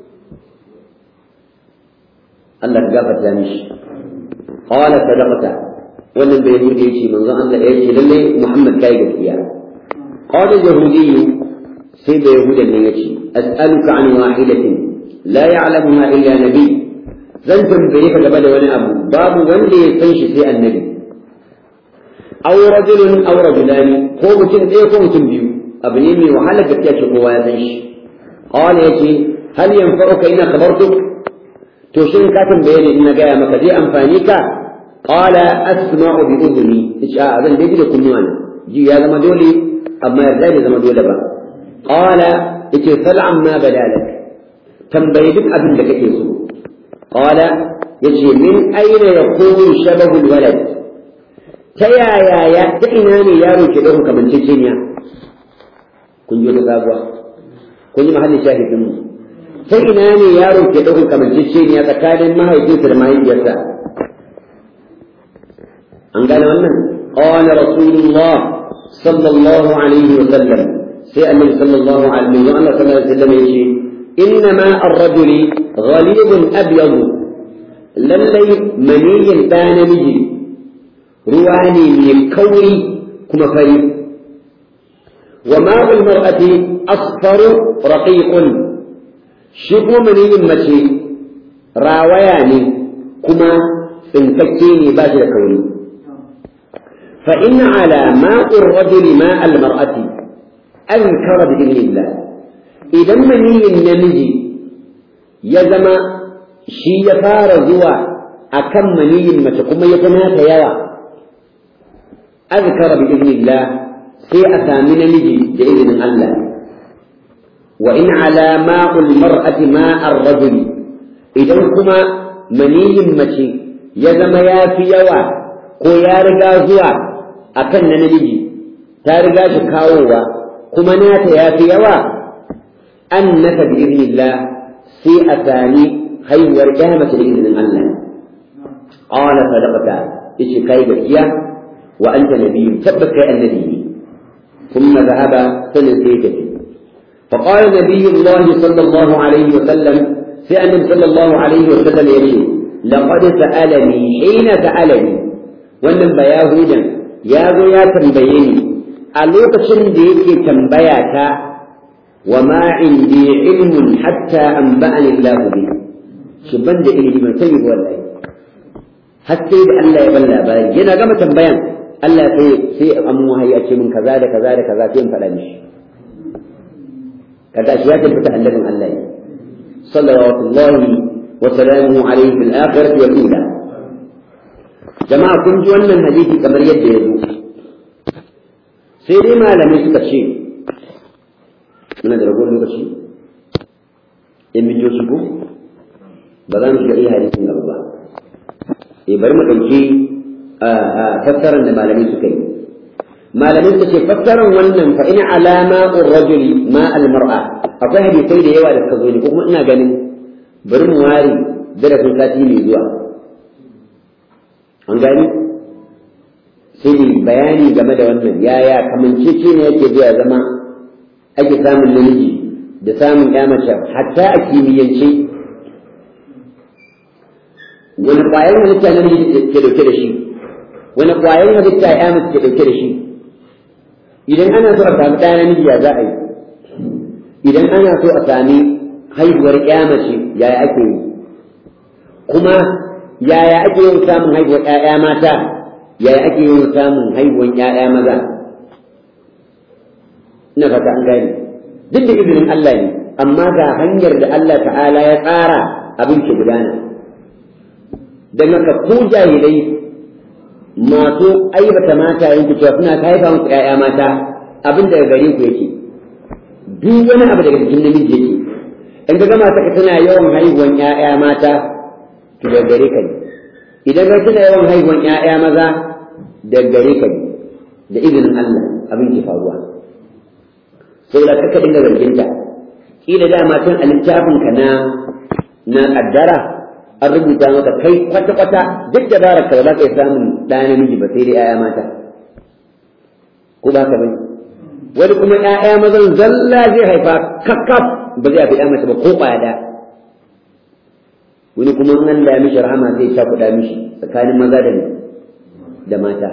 Allah ka gafarta mishi qala sadaqata wannan bai yahudi yace manzo Allah ya ce lalle Muhammad kai gaskiya qala yahudi sai da yahudan ne yace as'aluka an wahidatin la ya'lamuha illa nabi zan tambaye ka game da wani abu babu wanda ya san shi sai annabi aw rajulun aw rajulani ko mutum ɗaya ko mutum biyu abu ne mai wahala gaskiya ce kowa ya san shi qala yace hal yanfa'uka ina khabartuk to shin ka tambaye ni in na gaya maka zai amfani ka qala asma'u bi udhni isha abin da da kunnuwana ji ya zama dole amma yarda bai zama dole ba qala yace sal amma badalak tambayi duk abin da kake so qala yace min aina yakunu shabahu alwalad ta yaya ya ta ina ne yaro ke dauka kamanceceniya kun ji da sabuwa kun ji mahallin shahidin mu ta ina ne yaro ke dauka kamanceceniya tsakanin mahaifinsa da mahaifiyarsa an gane wannan qala rasulullah sallallahu alaihi wa sallam sai annabi sallallahu alaihi wa sallam yace إنما الرجل غليظ أبيض للي مني بان مجري رواني من كوري كما فريق وماء المرأة أصفر رقيق شبه مني مشي راوياني كما انفكيني باشر كوري فإن على ماء الرجل ماء المرأة أنكر بإذن الله idan maniyin namiji ya zama shi ya fara zuwa akan maniyin mace kuma ya fi nata yawa azkara bi idnillah sai a sami namiji da izinin Allah wa in ala ma'ul mar'ati ma'ar rajul idan kuma maniyin mace ya zama ya fi yawa ko ya riga zuwa akan na namiji ta riga shi kawowa kuma nata ya fi yawa أنك بإذن الله في أثاني هي ورقامة بإذن الله قال صدقت إيش كايد إياه وأنت نبي تبك النبي ثم ذهب سنتيجه فقال نبي الله صلى الله عليه وسلم فأن صلى الله عليه وسلم يقول لقد سألني حين سألني wannan ba yahudan ya zo ya tambaye ni a lokacin da yake tambaya ta wa ma indi ilmun hatta anba'ani Allah bi shi ban da ilimi ban sani wallahi har sai da Allah ya ban labari yana gama tambayan Allah sai sai an wahayi a ce min kaza da kaza da kaza sai in faɗa mishi kaga shi ya tabbata annabin Allah sallallahu alaihi wa salamuhu alaihi fil akhirati wal ula jama'a kun ji wannan hadisi kamar yadda ya zo sai dai malamai suka ce muna da ragowar lokaci in mintoci ko ba za mu shiga iya hadisin gaba ba eh bari mu ɗauki fassarar da malamai suka yi malamai suka ce fassarar wannan fa ina alama rajuli ma almar'a akwai hadisai da yawa da suka zo ne ko kuma ina ganin bari mu ware darasin sati mai zuwa an gani sai ne bayani game da wannan yaya kamancece ne yake zuwa zama ake samun namiji da samun ya mace hatta a kimiyyance wani ƙwayar halitta namiji ke dauke da shi wani ƙwayar halitta ya mace ke dauke da shi idan ana so a sami ɗaya namiji ya za a yi idan ana so a sami haihuwar ya mace yaya ake yi kuma yaya ake yin samun haihuwar ƴaƴa mata yaya ake yin samun haihuwar ƴaƴa maza ina fata an gane duk da izinin Allah ne amma ga hanyar da Allah ta'ala ya tsara abin ke gudana dan haka ku jahilai masu aibata mata yanku cewa suna haifa muku ƴaƴa mata abin daga gare ku yake duk wani abu daga cikin namiji yake in ka gama ta tana yawan haihuwar ƴaƴa mata to daga gare ka ne idan ka tana yawan haihuwar ƴaƴa maza daga gare ka ne da izinin Allah abin ke faruwa sai da kaka dinga zarginta kila dama tun a littafin ka na na kaddara an rubuta maka kai kwata kwata duk da baraka ba za ka yi samun ɗa namiji ba sai dai ƴaƴa mata ko ba ka bane wani kuma ƴaƴa mazan zalla zai haifa kakkaf ba zai haifi ƴa mace ba ko ƙwaya wani kuma in Allah ya mishi rahama zai sha kuɗa mishi tsakanin maza da da mata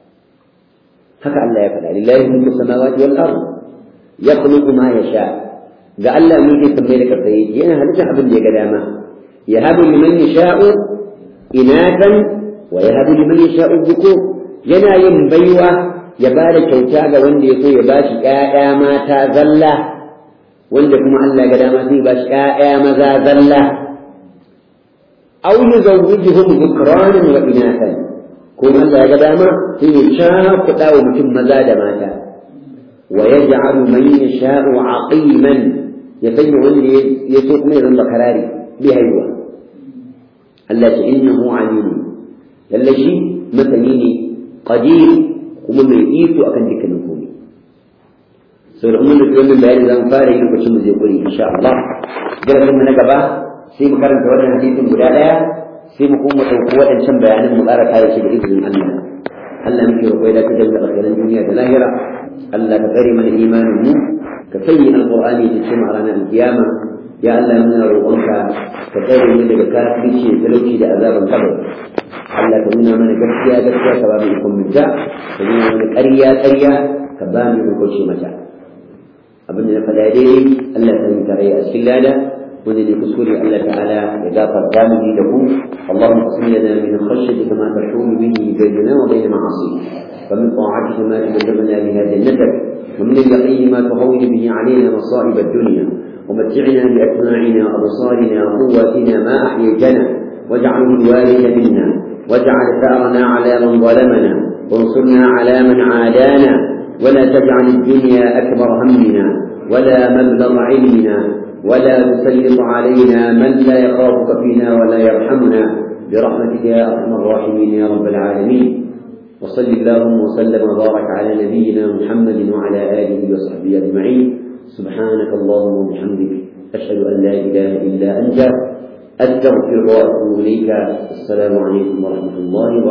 haka Allah ya faɗa lillahi mulku samawati wal ardh yakhluqu ma yasha ga Allah mun ke tambaye da kasai yana halitta abin da ya ga dama yahabu liman yasha'u inatan wa yahabu liman yasha'u dhukur yana yin baiwa ya ba da kyauta ga wanda ya so ya bashi ƴaƴa mata zalla wanda kuma Allah ya ga dama sai bashi ƴaƴa maza zalla aw yuzawwijuhum dhukranan wa inathan kuma Allah ya ga dama sai ya cakuɗa wa mutum maza da mata ويجعل من يشاء عقيما يسمع اللي يسوق من البكراري بهيوة التي إنه عليم الذي مثليني قدير ومن يئيس أكن ذلك النفوذ سورة أمنا في يوم بيان الأنفار يقول شمس يقول إن شاء الله جرس من نقبة سيم كرم تولى حديث مدالة سيم قومة وقوة شم بيان المبارك هذا شيء بإذن الله هل أمكن وإذا تجلس خير الدنيا الآخرة ألا تكرم الإيمان منه كسيء القرآن تجمع لنا القيامة يا ألا من روضك كتابه من الكافر شيء تلوشي لأذاب القبر ألا تمنى من جسيا جسيا كبابكم من جاء تمنى من أريا أريا كبابي من كل شيء مجاء أبنى فلاديه ألا تنك ريا السلالة ونني كسوري الله تعالى يغافر قامه لكم اللهم اقسم لنا من خشيتك ما تحول به بيننا وبين معاصيك ومن طاعتك ما تبلغنا بها جنتك ومن اليقين ما تهون به علينا مصائب الدنيا ومتعنا بأسماعنا وأبصارنا وقواتنا ما أحييتنا واجعله الوارث منا واجعل ثأرنا على من ظلمنا وانصرنا على من عادانا ولا تجعل الدنيا أكبر همنا ولا مبلغ علمنا ولا تسلط علينا من لا يخافك فينا ولا يرحمنا برحمتك يا أرحم الراحمين يا رب العالمين وصل اللهم وسلم وبارك على نبينا محمد وعلى آله وصحبه أجمعين سبحانك اللهم وبحمدك أشهد أن لا إله إلا أنت أستغفرك وأتوب إليك السلام عليكم ورحمة الله وبركاته.